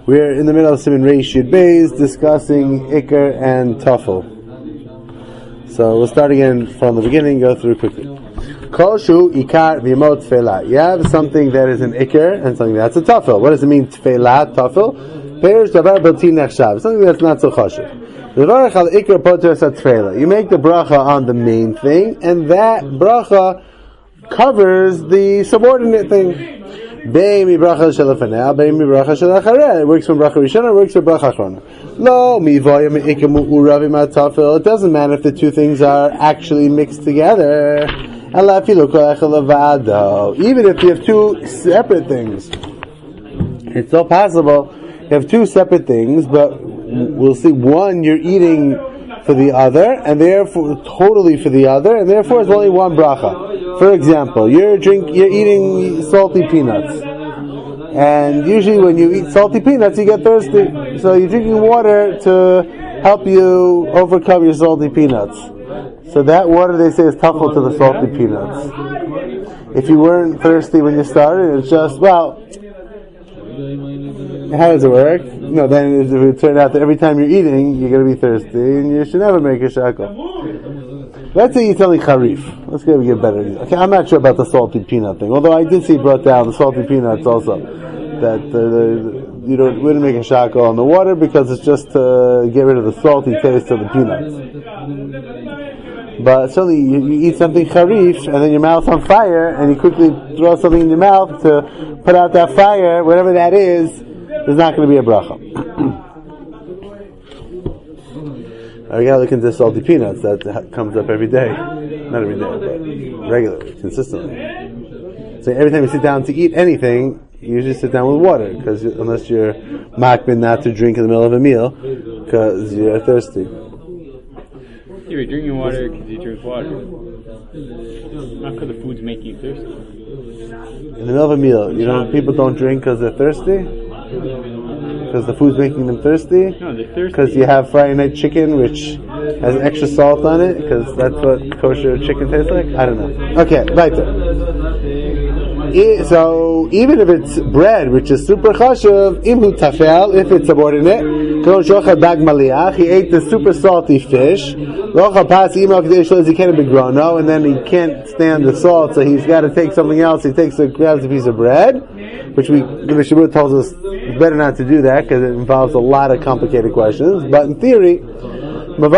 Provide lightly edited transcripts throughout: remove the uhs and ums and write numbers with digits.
We're in the middle of Siman Reish Yud Beis discussing Iker and Tafel. So we'll start again from the beginning, go through quickly. Kol shu ikar v'yamot tefela. You have something that is an Iker and something that's a Tafel. What does it mean, tefela, Tafel? Perish davar b'ti nechshav. Something that's not so chashuv. V'varech al Iker poter sa tefela. You make the bracha on the main thing, and that bracha covers the subordinate thing. It works from bracha rishona, works from bracha achrona. It doesn't matter if the two things are actually mixed together. Even if you have two separate things, it's still possible. You have two separate things, but we'll see. One, you're eating for the other, and therefore totally for the other, and therefore it's only one bracha. For example, you're eating salty peanuts, and usually when you eat salty peanuts, you get thirsty. So you're drinking water to help you overcome your salty peanuts. So that water, they say, is tafel to the salty peanuts. If you weren't thirsty when you started, it's just, well, how does it work? No, then it would turn out that every time you're eating, you're going to be thirsty, and you should never make a shackle. Let's say you tell me charif. Let's get better. Okay, I'm not sure about the salty peanut thing. Although I did see brought down the salty peanuts also. That we wouldn't make a shackle on the water because it's just to get rid of the salty taste of the peanuts. But certainly you eat something charif and then your mouth's on fire and you quickly throw something in your mouth to put out that fire, whatever that is, there's not going to be a bracha. I gotta look into salty peanuts. That comes up every day. Not every day, but regularly, consistently. So every time you sit down to eat anything, you usually sit down with water, because unless you're makbid not to drink in the middle of a meal, because you're thirsty. You're drinking water because you drink water. Not because the food's making you thirsty. In the middle of a meal, people don't drink because they're thirsty? Because the food's making them thirsty? No, they're thirsty. Because you have Friday night chicken, which has extra salt on it, because that's what kosher chicken tastes like? I don't know. Okay, weiter. So, even if it's bread, which is super chashuv, imhu tafel, if it's subordinate, he ate the super salty fish, he can't be grono, and then he can't stand the salt, so he's got to take something else. He grabs a piece of bread, which the Mishnah tells us it's better not to do that because it involves a lot of complicated questions. But in theory, you make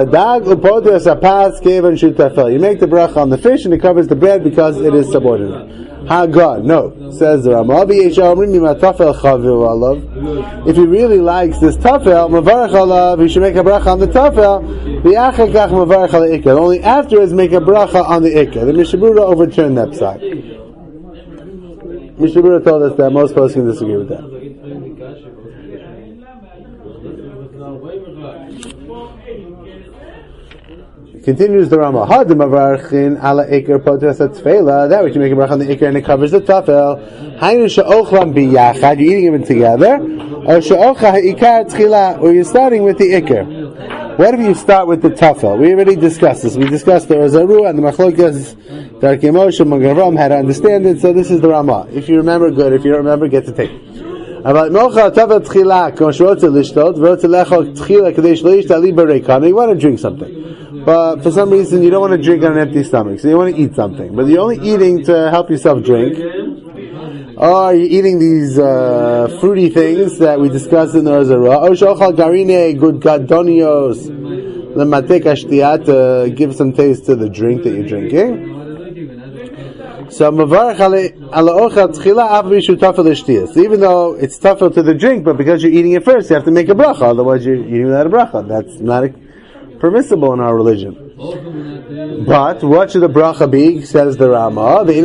the bracha on the fish and it covers the bread because it is subordinate. Hagad, no, says the Rama. If he really likes this tafel, he should make a bracha on the tafel. Only afterwards make a bracha on the ikar. The Mishnah Berurah overturned that side. Mishnah Berurah told us that most poskim can disagree with that. Continues the Rama. That which you make a bracha on the ikar and it covers the tafel. You're eating them together. Or you're starting with the ikar. What if you start with the tafel? We already discussed this. We discussed the Ozaru and the Machlokas, Darkei Moshe, Magen Avraham, how to understand it. So this is the Rama. If you remember, good. If you don't remember, get to tape. You want to drink something, but for some reason you don't want to drink on an empty stomach, so you want to eat something, but you're only eating to help yourself drink, or you're eating these fruity things that we discussed in the Ozaru, to give some taste to the drink that you're drinking. So even though it's tougher to the drink, but because you're eating it first, you have to make a bracha. Otherwise, you're eating without a bracha. That's not permissible in our religion. But what should the bracha be? Says the Rama. The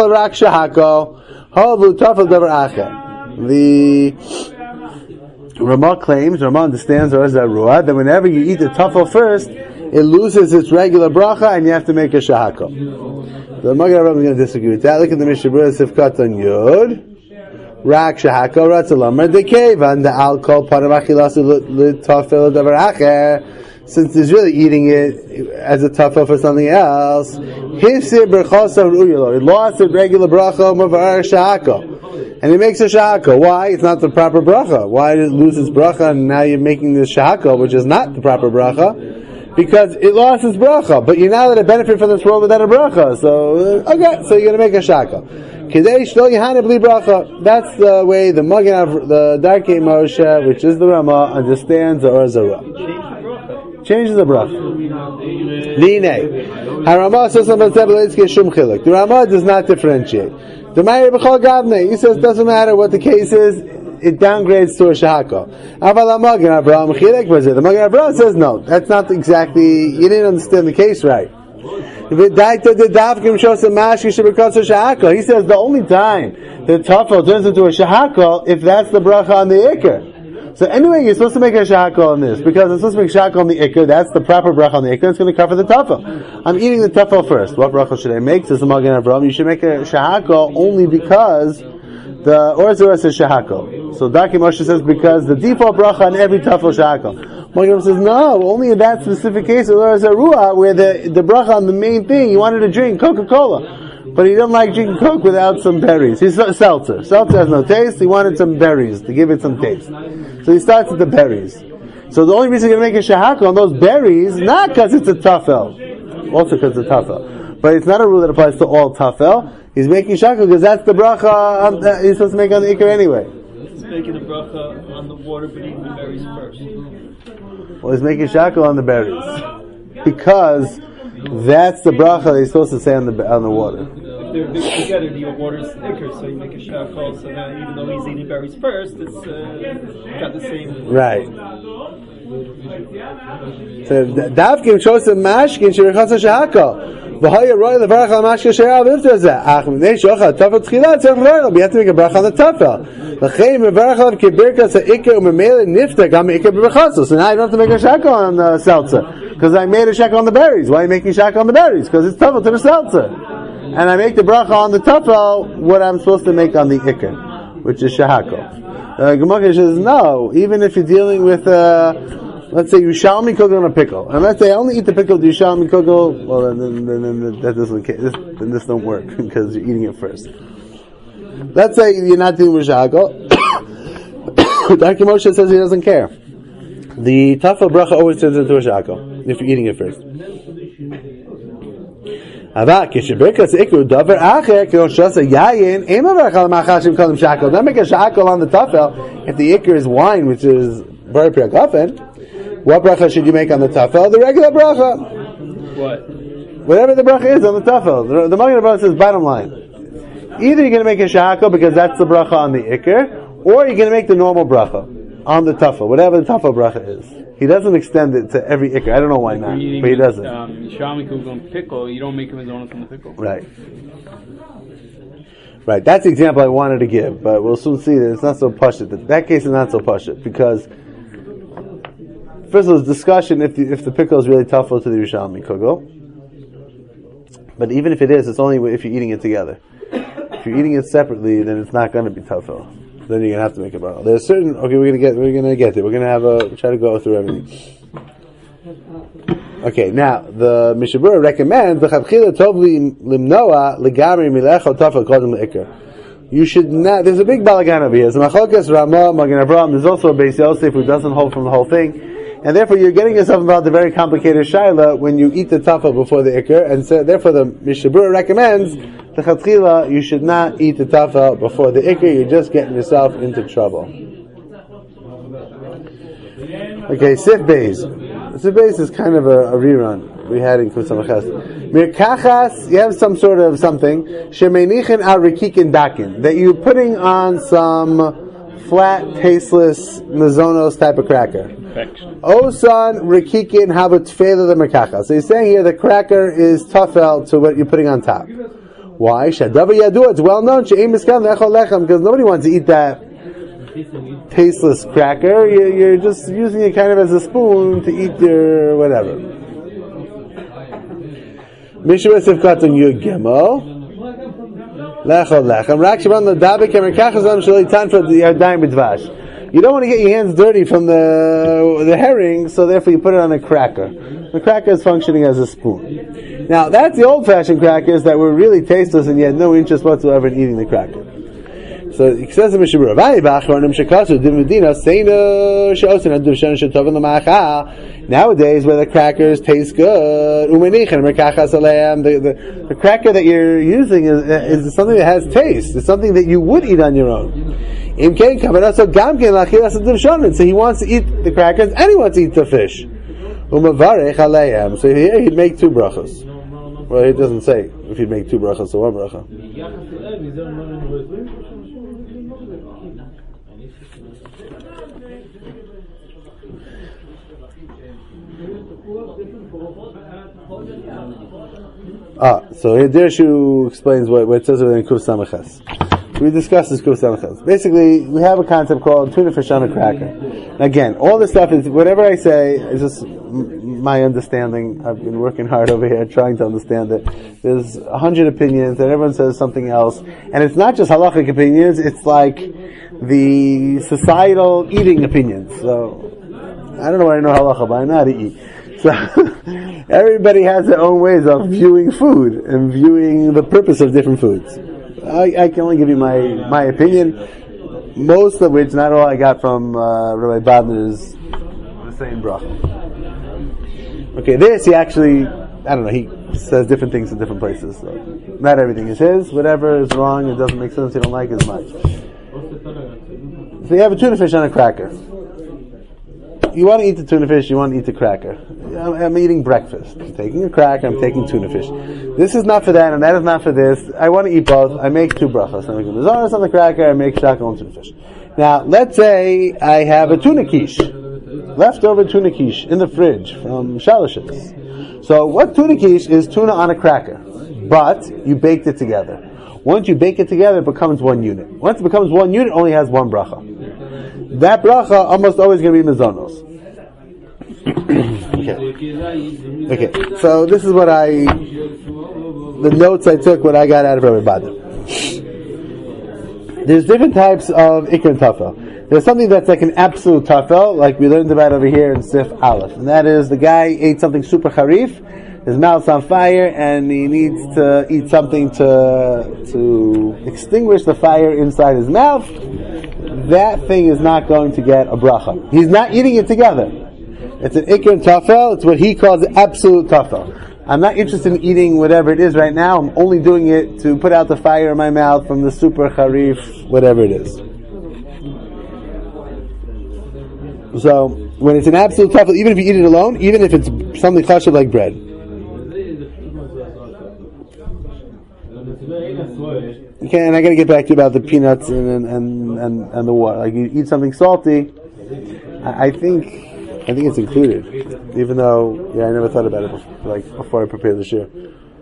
Rama claims, Rama understands, that whenever you eat the tafel first, it loses its regular bracha, and you have to make a shahako. The Magen Avraham is going to disagree with that. Look at the Mishnah Berurah Sifkat on Yud. Rak shahako ratzalamar dekevan the alcohol paramachilas l'tafel davar acher. Since he's really eating it as a tafel for something else, hifsir berchasav ru'yalo. It lost its regular bracha mavar shahako. and he makes a shahako. Why? It's not the proper bracha. Why did it lose its bracha and now you're making this shahako, which is not the proper bracha? Because it lost its bracha, but you're now going to benefit from this world without a bracha. So, okay, so you're going to make a shahako. Kedei shlo yahana bli bracha. That's the way the Magen, the Darkei Moshe, which is the Rama, understands the Or Zarua. Changes the bracha. Linei. Harama says something shum chiluk. The Rama does not differentiate. The Meir b'chol gavne. He says doesn't matter what the case is. It downgrades to a shahako. Aval Magen Avraham chilek was it? The Magen Avraham says no. That's not exactly. You didn't understand the case right. He says the only time the tafel turns into a shahako if that's the bracha on the ikr. So anyway, you're supposed to make a shahako on this because it's supposed to make shahako on the ikr. That's the proper bracha on the ikr. It's going to cover the tafel. I'm eating the tafel first. What bracha should I make? Says the Magen Avraham. You should make a shahako only because the Or Zarua says shahako. So Darkei Moshe says because the default bracha on every tafel shahako. Magen says no, only in that specific case of Or Zarua where the bracha on the main thing he wanted to drink Coca-Cola, but he didn't like drinking Coke without some berries. He's seltzer. Seltzer has no taste. He wanted some berries to give it some taste. So he starts with the berries. So the only reason you're going to make a shahako on those berries, not because it's a tafel, also because it's a tafel, but it's not a rule that applies to all tafel. He's making shahako because that's the bracha he's supposed to make on the ikr anyway. He's making the bracha on the water, but eating the berries first. Well, he's making shahako on the berries because that's the bracha that he's supposed to say on the water. If they're mixed together, the water is thicker, so you make a shahako. So now, even though he's eating berries first, it's got the same. Right. So davkim shows the mashkin sherichas shahako. V'haya roy levarach al mashkin sherav ifter ach minei shocha tafel tchila tzarich levarach. We have to make a bracha on the tafel. L'chein mevarach al kibirkas ha'ikr u'memele nifta gam ha'ikr b'brachaso. So now I don't have to make a shahako on the seltzer because I made a shahako on the berries. Why are you making shahako on the berries? Because it's tafel to the seltzer. And I make the bracha on the tafel what I'm supposed to make on the ikr, which is shahako. Gemara says no. Even if you're dealing with let's say Yerushalmi kugel on a pickle, and let's say I only eat the pickle with Yerushalmi kugel, well then that doesn't. Then this don't work because you're eating it first. Let's say you're not dealing with shahako. Darkei Moshe says he doesn't care. The tafel bracha always turns into a shahako if you're eating it first. Don't make a shahako on the tafel if the ikr is wine, which is very priagafen. What bracha should you make on the tafel? The regular bracha. What? Whatever the bracha is on the tafel. The Magen Avraham says bottom line. Either you're going to make a shahako because that's the bracha on the ikr, or you're going to make the normal bracha on the tafel, whatever the tafel bracha is. He doesn't extend it to every ikr. I don't know why not, but he doesn't. Shami kugel on pickle, you don't make him his own from the pickle. Right. Right. That's the example I wanted to give, but we'll soon see that it's not so pashut. That case is not so pashut because first of all, there's discussion if the pickle is really tough to the Yerushalmi kugel. But even if it is, it's only if you're eating it together. If you're eating it separately, then it's not going to be tafel. Then you're going to have to make a bracha. There's certain. Okay, we're going to get there. We're going to try to go through everything. Okay, now the Mishnah Berurah recommends the chavchila tov limnoa legamri milecho tafel kodem leikar. You should not. There's a big balagan over here. There's Machlokes Rama, Magen Avraham. There's also a Beis Yosef who doesn't hold from the whole thing, and therefore you're getting yourself involved in a very complicated shaila when you eat the tafel before the ikar, and so therefore the Mishnah Berurah recommends the chatchila you should not eat the tafel before the ikar. You're just getting yourself into trouble. Okay, Sif Beis. Sif Beis is kind of a rerun we had in Kusamachas. Mirkachas, you have some sort of something. Shemenichin al rikikin dakin, that you're putting on some flat, tasteless mazonos type of cracker. Osan rikikin habat tfela the mirkachas. So he's saying here the cracker is tafel to what you're putting on top. Why? Shadavar yadu. It's well known. She'im miskam lechol lechem, because nobody wants to eat that tasteless cracker. You're just using it kind of as a spoon to eat your whatever. Mishnah Sifkat on Yud Gimel. Lechol lechem. Rak shaban l'dabek emerkachazam shalitan for the yardayim b'dvash. You don't want to get your hands dirty from the herring, so therefore you put it on a cracker. The cracker is functioning as a spoon. Now that's the old-fashioned crackers that were really tasteless and you had no interest whatsoever in eating the cracker. So it says in Mishabura, nowadays where the crackers taste good, the cracker that you're using is something that has taste. It's something that you would eat on your own. So he wants to eat the crackers and he wants to eat the fish. So here he'd make two brachos. Well, it doesn't say if he'd make two brachos or one bracha. So here Dirshu explains what it says within Kuf Samachas. We discussed this Kuf Samachas. Basically, we have a concept called tuna fish on a cracker. Again, all this stuff is, whatever I say is just my understanding. I've been working hard over here trying to understand it. There's 100 opinions and everyone says something else. And it's not just halachic opinions, it's like the societal eating opinions. So, I don't know why I know halacha, but I know how to eat. So, everybody has their own ways of viewing food and viewing the purpose of different foods. I can only give you my opinion, most of which, not all I got from Rabbi Bodner's the same bracha. Okay, this he actually, I don't know, he says different things in different places. So not everything is his. Whatever is wrong, it doesn't make sense, you don't like, is mine. So you have a tuna fish on a cracker. You want to eat the tuna fish, you want to eat the cracker. I'm eating breakfast. I'm taking a cracker, I'm taking tuna fish. This is not for that, and that is not for this. I want to eat both. I make two brachas. I make a mazonos on the cracker, I make shakal and tuna fish. Now, let's say I have a tuna quiche. Leftover tuna quiche in the fridge from Shalash's. So what tuna quiche is tuna on a cracker? But you baked it together. Once you bake it together, it becomes one unit. Once it becomes one unit, it only has one bracha. That bracha almost always going to be mazonos. Okay. So this is what the notes I took, what I got out of Rabbi Badr. There's different types of ikr and tafel. There's something that's like an absolute tafel, like we learned about over here in Sif Aleph. And that is the guy ate something super harif, his mouth's on fire, and he needs to eat something to extinguish the fire inside his mouth. That thing is not going to get a bracha. He's not eating it together. It's an ikr and tafel. It's what he calls the absolute tafel. I'm not interested in eating whatever it is right now. I'm only doing it to put out the fire in my mouth from the super harif, whatever it is. So, when it's an absolute tafel, even if you eat it alone, even if it's something chashuv like bread. Okay, and I got to get back to you about the peanuts and the water. Like you eat something salty, I think it's included. Even though, I never thought about it before I prepared the shir.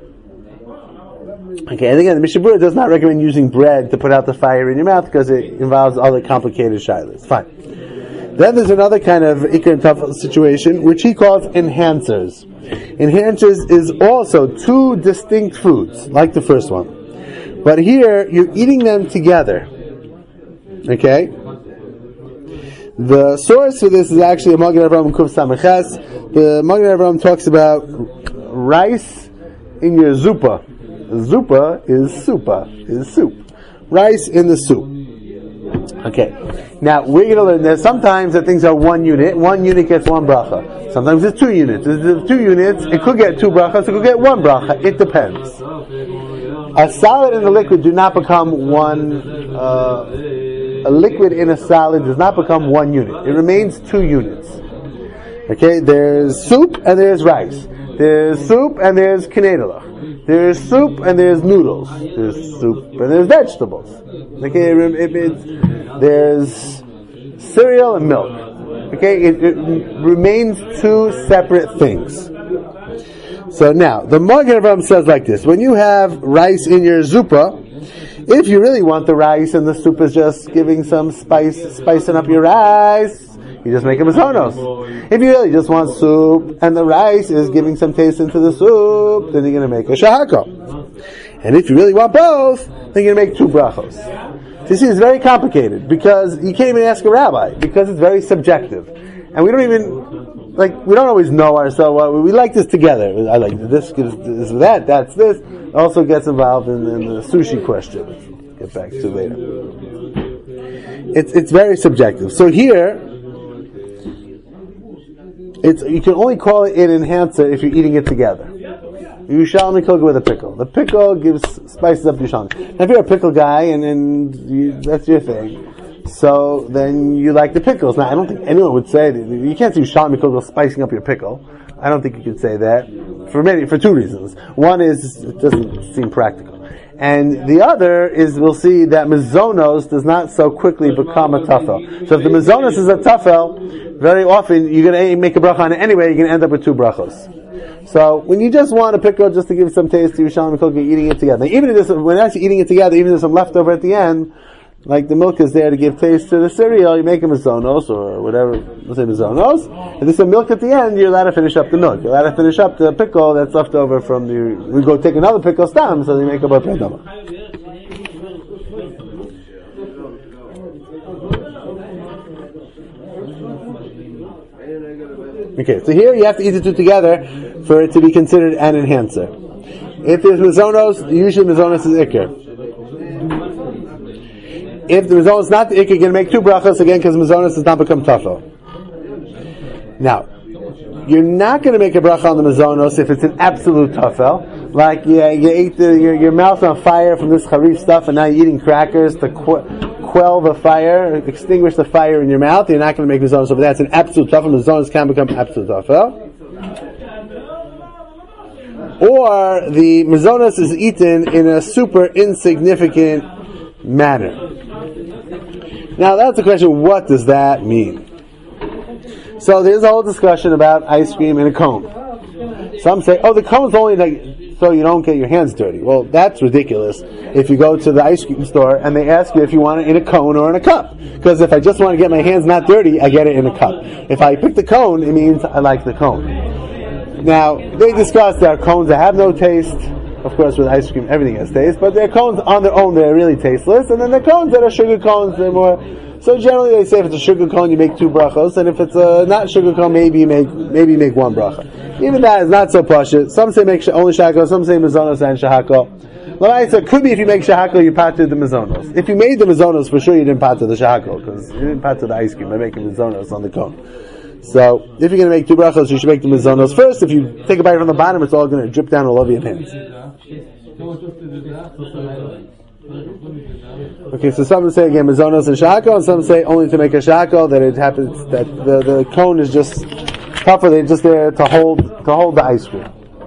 Okay, and again, the Mishnah Berurah does not recommend using bread to put out the fire in your mouth because it involves other complicated shilas. Fine. Then there's another kind of ikr and tafel situation, which he calls enhancers. Enhancers is also two distinct foods, like the first one. But here, you're eating them together. Okay? The source for this is actually a Magen Avraham Kuf Samachas. The Magen Avraham talks about rice in your zupa. Zupa is soup. Rice in the soup. Okay. Now, we're going to learn that sometimes that things are one unit. One unit gets one bracha. Sometimes it's 2 units. If there's 2 units, it could get 2 brachas, it could get 1 bracha. It depends. A solid and a liquid do not become one, a liquid in a solid does not become 1 unit. It remains 2 units. Okay, there's soup and there's rice. There's soup and there's knedlach. There's soup and there's noodles. There's soup and there's vegetables. Okay, there's cereal and milk. Okay, it remains 2 separate things. So now, the Magen Avraham says like this: when you have rice in your zupa, if you really want the rice and the soup is just giving some spicing up your rice, you just make a mazonos. If you really just want soup and the rice is giving some taste into the soup, then you're going to make a shahako. And if you really want both, then you're going to make 2 brachos. So you see, it's very complicated because you can't even ask a rabbi because it's very subjective. And we don't always know ourselves. We like this together. I like this, this, that, that's this. Also gets involved in the sushi question. Get back to later. it's very subjective. So here, you can only call it an enhancer if you're eating it together. Yerushalmi cook with a pickle. The pickle spices up Yerushalmi. Now if you're a pickle guy and that's your thing, so then you like the pickles. Now I don't think anyone would say that. You can't say Yerushalmi cook with spicing up your pickle. I don't think you could say that for two reasons. One is it doesn't seem practical. And the other is we'll see that mazonos does not so quickly become a tafel. So if the mazonos is a tafel, very often you're going to make a bracha on it anyway, you're going to end up with two brachos. So when you just want a pickle just to give some taste to Yerushalmi cook, you're eating it together. Now, even if when you're actually eating it together, even if there's some leftover at the end, like the milk is there to give taste to the cereal, you make a mazonos or whatever, let's say mazonos, and there's some milk at the end, you're allowed to finish up the milk. You're allowed to finish up the pickle that's left over from we go take another pickle stam, so you make a bapedama. Okay, so here you have to eat the two together for it to be considered an enhancer. If there's mazonos, usually mazonos is ikr. If the mazonos is not the ikr, you're going to make two brachos again because mazonos does not become tafel. Now, you're not going to make a bracha on the mazonos if it's an absolute tafel. Like you ate your mouth's on fire from this harif stuff, and now you're eating crackers to quell the fire, extinguish the fire in your mouth. You're not going to make mazonos over that. It's an absolute tafel. Mazonos can become absolute tafel. Or the mazonos is eaten in a super insignificant manner. Now that's the question, what does that mean? So there's a whole discussion about ice cream in a cone. Some say, the cone's only so you don't get your hands dirty. Well, that's ridiculous if you go to the ice cream store and they ask you if you want it in a cone or in a cup. Because if I just want to get my hands not dirty, I get it in a cup. If I pick the cone, it means I like the cone. Now, they discussed there are cones that have no taste. Of course, with ice cream, everything has taste, but their cones on their own, they're really tasteless, and then the cones that are sugar cones, they're more. So generally, they say if it's a sugar cone, you make two brachos, and if it's a not sugar cone, maybe you make one bracha. Even that is not so pashut. Some say make only shahako, some say mazonos and shahako. L'maisa, it could be if you make shahako, you pater the mazonos. If you made the mazonos, for sure you didn't pater the shahako, because you didn't pater the ice cream by making mazonos on the cone. So, if you're going to make two brachos, you should make the mazonos first. If you take a bite from the bottom, it's all going to drip down all over your hands. Okay, so some say again mazonos and shahako, and some say only to make a shahako, that it happens that the cone is just tougher. They're just there to hold the ice cream.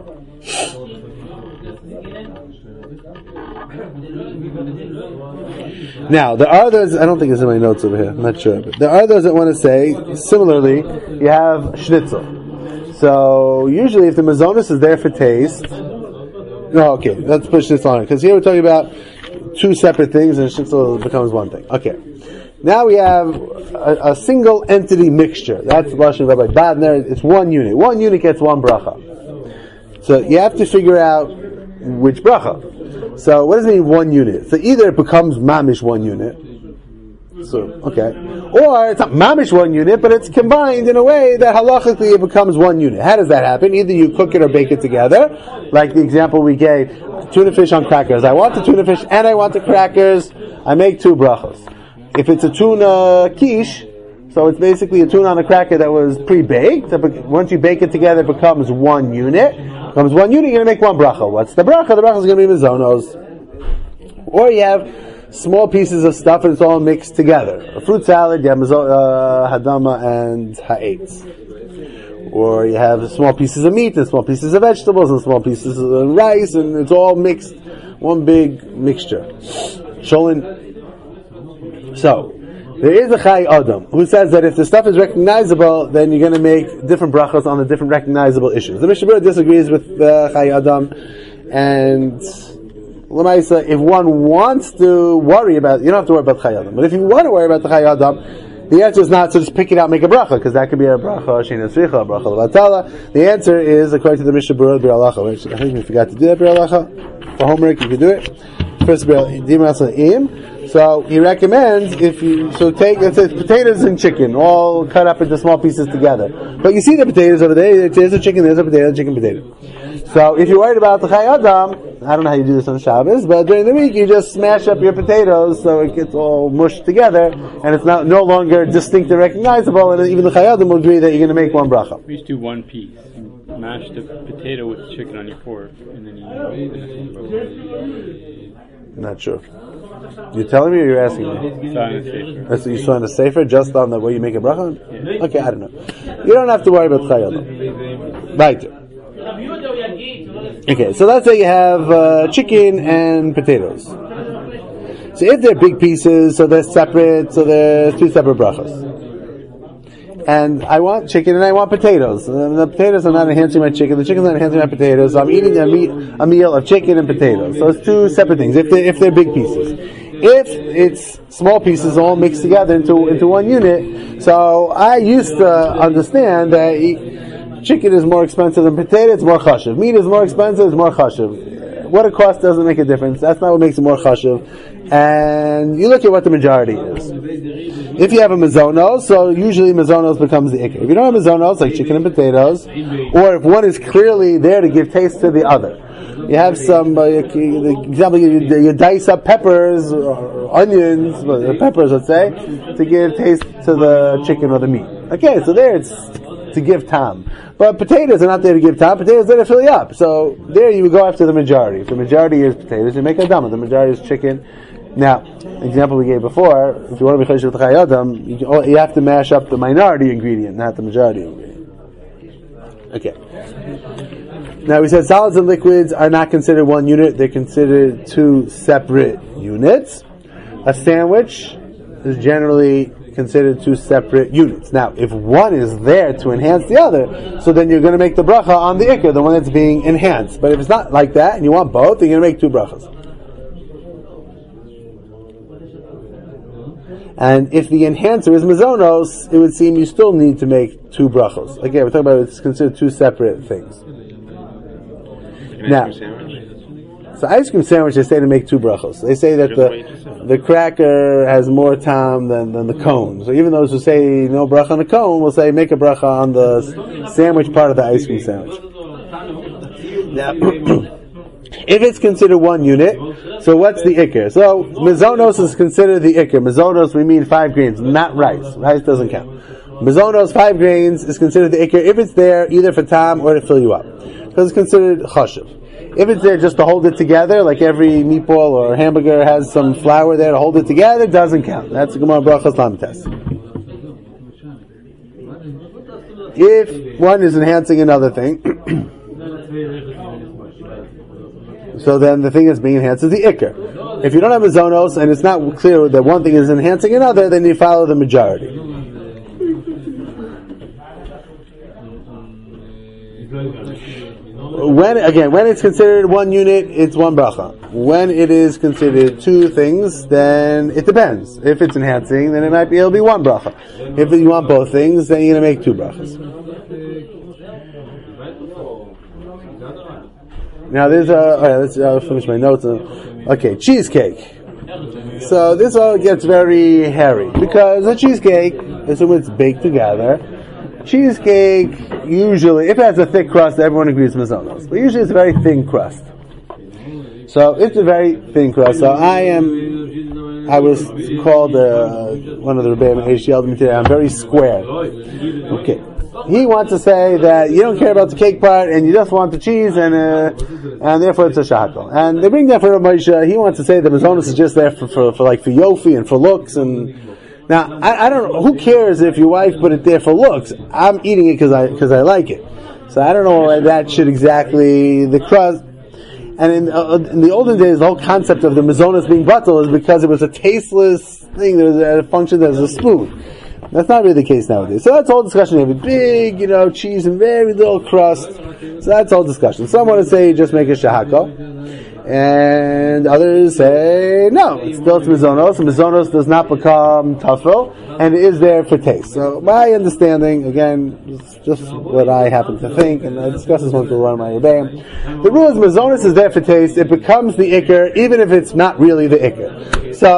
Now, there are those, I don't think it's in my notes over here, I'm not sure, but there are those that want to say, similarly, you have schnitzel. So, usually if the mazonos is there for taste, okay, let's put schnitzel on it, because here we're talking about two separate things, and schnitzel becomes one thing. Okay. Now we have a single entity mixture. That's the Lashon of Rabbi Badner. It's one unit. One unit gets one bracha. So you have to figure out which bracha. So what does it mean one unit? So either it becomes mamish one unit. So, okay. Or it's not mamish one unit, but it's combined in a way that halachically it becomes one unit. How does that happen? Either you cook it or bake it together. Like the example we gave, tuna fish on crackers. I want the tuna fish and I want the crackers. I make two brachos. If it's a tuna quiche, so it's basically a tuna on a cracker that was pre-baked. Once you bake it together, it becomes one unit. Becomes one unit, you're going to make one bracha. What's the bracha? The bracha is going to be mazonos. Or you have small pieces of stuff and it's all mixed together. A fruit salad, you have hadama and ha'etz. Or you have small pieces of meat and small pieces of vegetables and small pieces of rice, and it's all mixed, one big mixture. Sholin. So, there is a Chai Adam who says that if the stuff is recognizable, then you're going to make different brachos on the different recognizable issues. The Mishnah Berurah disagrees with Chai Adam, and L'maisa, if one wants to worry about, you don't have to worry about Chai Adam, but if you want to worry about the Chai Adam, the answer is not to just pick it out and make a bracha, because that could be a bracha sheina tzricha, a bracha l'vatala. The answer is, according to the Mishnah Berurah, Bir Halacha, which I think we forgot to do that, Bir Halacha. For homework, you can do it. First, so he recommends take, let's say, potatoes and chicken, all cut up into small pieces together. But you see the potatoes over there, there's a chicken, there's a potato, chicken, potato. So if you're worried about the Chai Adam, I don't know how you do this on Shabbos, but during the week you just smash up your potatoes so it gets all mushed together, and it's no longer distinct and recognizable, and even the Chai Adam will agree that you're going to make one bracha. We just do one piece. You mash the potato with the chicken on your fork, and then you Not sure. You're telling me or you're asking me? That's what you saw in the Sefer, just on the way you make a bracha? Yeah. Okay, I don't know. You don't have to worry about Chai Adam. Right. Okay, so let's say you have chicken and potatoes. So if they're big pieces, so they're separate, so they're two separate brachas. And I want chicken and I want potatoes. And the potatoes are not enhancing my chicken, the chicken's not enhancing my potatoes, so I'm eating a meal of chicken and potatoes. So it's two separate things, if they're big pieces. If it's small pieces all mixed together into one unit, so I used to understand that chicken is more expensive than potato, it's more chashuv. Meat is more expensive, it's more chashuv. What it costs doesn't make a difference. That's not what makes it more chashuv. And you look at what the majority is. If you have a mazonos, so usually mazonos becomes the ikar. If you don't have mazonos, like chicken and potatoes, or if one is clearly there to give taste to the other. You have some, the example, you dice up peppers, or onions, peppers let's say, to give taste to the chicken or the meat. Okay, so there it's to give tam. But potatoes are not there to give tam, potatoes are there to fill you up. So there you would go after the majority. If the majority is potatoes, you make a dama. The majority is chicken. Now, example we gave before, if you want to be choshev with Chai Adam, you have to mash up the minority ingredient, not the majority ingredient. Okay. Now we said solids and liquids are not considered one unit, they're considered two separate units. A sandwich is generally considered two separate units. Now, if one is there to enhance the other, so then you're going to make the bracha on the ikar, the one that's being enhanced. But if it's not like that, and you want both, you're going to make two brachas. And if the enhancer is mazonos, it would seem you still need to make two brachos. Again, we're talking about it's considered two separate things. Now, so ice cream sandwich, they say to make two brachos. They say that the cracker has more time than the cone. So even those who say no bracha on the cone will say make a bracha on the sandwich part of the ice cream sandwich. Now, if it's considered one unit, so what's the ikar? So mazonos is considered the ikar. Mazonos, we mean 5 grains, not rice. Rice doesn't count. Mazonos, 5 grains, is considered the ikar if it's there either for tam or to fill you up, because it's considered chashuv. If it's there just to hold it together, like every meatball or hamburger has some flour there to hold it together, doesn't count. That's the Gemara Brachos Lamed Tes. If one is enhancing another thing, so then the thing that's being enhanced is the ikar. If you don't have mazonos and it's not clear that one thing is enhancing another, then you follow the majority. When it's considered one unit, it's one bracha. When it is considered two things, then it depends. If it's enhancing, then it'll be one bracha. If you want both things, then you're going to make two brachas. Now let's finish my notes. Okay, cheesecake. So this all gets very hairy because a cheesecake, assume it's baked together. Cheesecake, usually, if it has a thick crust, everyone agrees mazonos. But usually it's a very thin crust. So it's a very thin crust. So I was called one of the Rebbeim at HDL today. I'm very square. Okay. He wants to say that you don't care about the cake part and you just want the cheese and therefore it's a shahakal. And they bring that for Rav Moshe. He wants to say that mazonos is just there for yofi and for looks and. Now, I don't know, who cares if your wife put it there for looks? I'm eating it because I like it. So I don't know why that should exactly, the crust, and in the olden days, the whole concept of the mazonos being batel is because it was a tasteless thing that functioned as a spoon. That's not really the case nowadays. So that's all discussion. You have a big, cheese and very little crust. So that's all discussion. Some want to say just make a shahako. And others say, no, it's still mazonos. Mazonos does not become tafel, and it is there for taste. So my understanding, again, is just what I happen to think, and I discuss this once with one of my rebbeim. The rule is mazonos is there for taste. It becomes the ikar, even if it's not really the ikar. So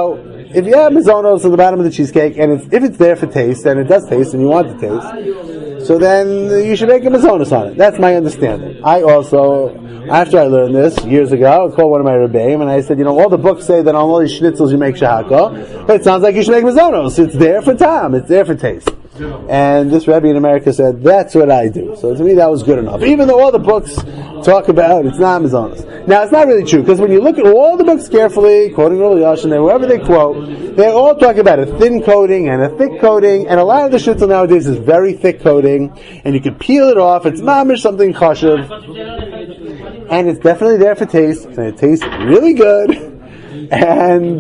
if you have mazonos at the bottom of the cheesecake, and if it's there for taste, and it does taste, and you want to taste, so then you should make a mazonos on it. That's my understanding. I also, after I learned this years ago, I called one of my rebbeim, and I said, all the books say that on all these schnitzels you make shahako, but it sounds like you should make mazonos. It's there for time. It's there for taste. And this Rebbe in America said, that's what I do. So to me that was good enough. Even though all the books talk about it's not mazonos. Now it's not really true, because when you look at all the books carefully, quoting Rabbi Yashin, and whoever they quote, they're all talking about a thin coating and a thick coating, and a lot of the shitzel nowadays is very thick coating, and you can peel it off, it's mamish something chashuv, and it's definitely there for taste, and it tastes really good, and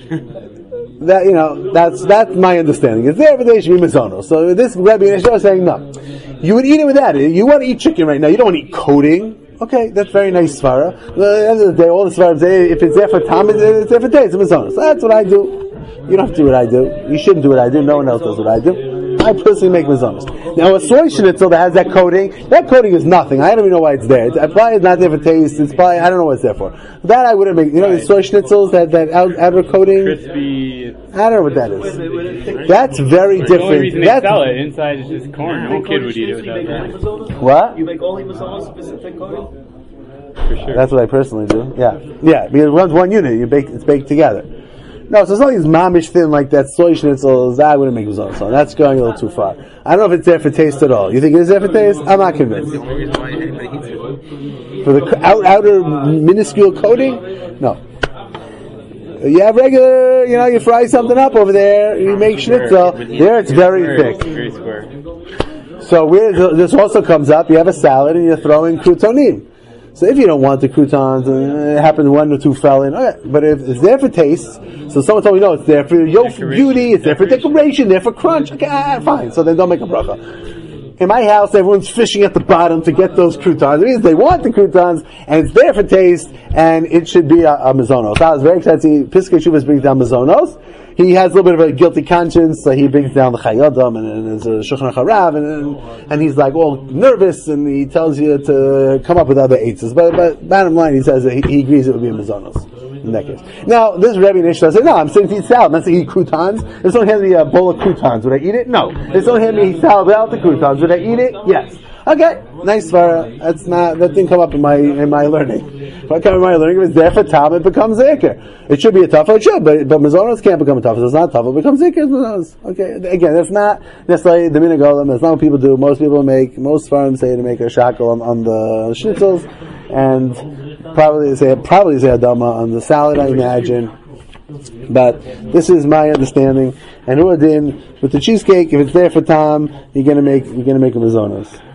that that's my understanding. It's there, but they should be mazonos. So this Rebbe is saying no. You would eat it without it. You want to eat chicken right now. You don't want to eat coating. Okay, that's very nice svara. At the end of the day, all the svaras say if it's there for time, it's there for taste. It's mazonos. So that's what I do. You don't have to do what I do. You shouldn't do what I do. No one else does what I do. I personally make mazonos. Now a soy schnitzel that has that coating is nothing. I don't even know why it's there. It's probably not there for taste. It's probably, I don't know what it's there for. That I wouldn't make. The soy schnitzels, that outer coating? Crispy. I don't know what that is. That's very different. The only reason they sell it, inside is just corn. No kid would eat it without that. What? You make only mazonos specific coating? For sure. That's what I personally do. Yeah, because it runs one unit. It's baked together. No, so as long as it's mamish thin like that soy schnitzels, I wouldn't make mazonos on. That's going a little too far. I don't know if it's there for taste at all. You think it is there for taste? I'm not convinced. For the outer minuscule coating? No. You have regular, you fry something up over there, you make schnitzel. There it's very thick. Very square. So this also comes up, you have a salad and you're throwing croutonim. So if you don't want the croutons, it happens one or two fell in. Okay. But if it's there for taste, so someone told me, no, it's there for beauty, it's there for decoration, there for crunch. Okay, fine. So then don't make a bracha. In my house, everyone's fishing at the bottom to get those croutons. It means they want the croutons, and it's there for taste, and it should be a mazonos. I was very excited to see Piskei Shuvas brings down mazonos. He has a little bit of a guilty conscience, so he brings down the Chayodam and there's a Shulchan Harav, and he's like all nervous, and he tells you to come up with other eitzes. But bottom line, he says that he agrees it would be a mazonos in that case. Now, this Rebbe Nishla says, no, I'm saying to eat salad, I'm not saying eat croutons. If someone hands me a bowl of croutons, would I eat it? No. If someone hands me salad without the croutons, would I eat it? Yes. Okay, nice svara. That didn't come up in my learning. If I come in my learning, if it's there for tam, it becomes zikr. It should be a tafa, it should, but mazonos can't become a tafa. So it's not tafa, it becomes zikr. Okay, again, that's not necessarily the minhag olam. That's not what people do. Most svarim say to make a shackle on the schnitzels, and probably say a dama on the salad, I imagine. But this is my understanding. And Uadin, with the cheesecake, if it's there for tam, you're gonna make a mazonos.